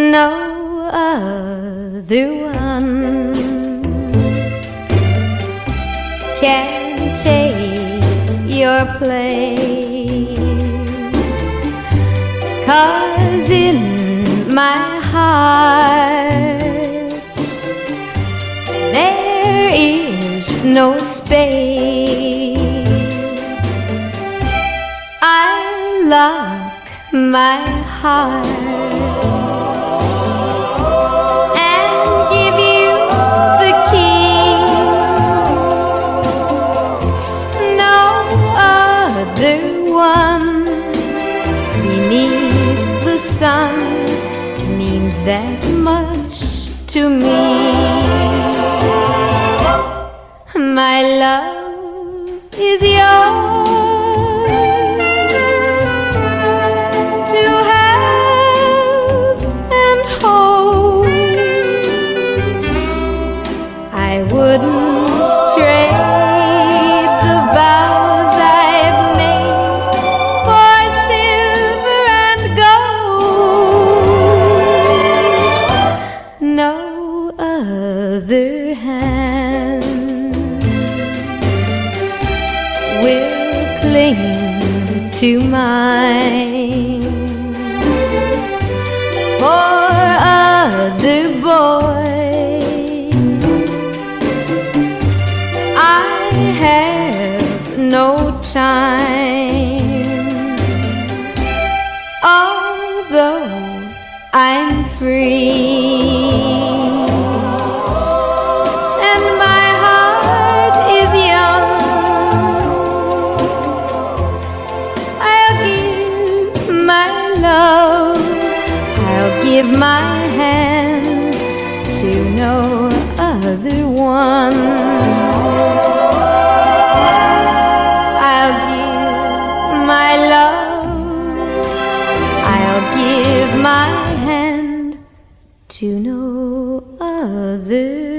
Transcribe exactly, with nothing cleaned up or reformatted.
no other one can take your place, 'cause in my heart there is no space. I lock my heart and give you the key. No other one beneath the sun means that much to me. My love is yours to have and hold. I wouldn't trade the vows I've made for silver and gold. No other hand will cling to mine, for other boys I have no time. Although I'm free and my heart is young, I'll give my love, I'll give my hand to no other one. I'll give my love, I'll give my hand to no other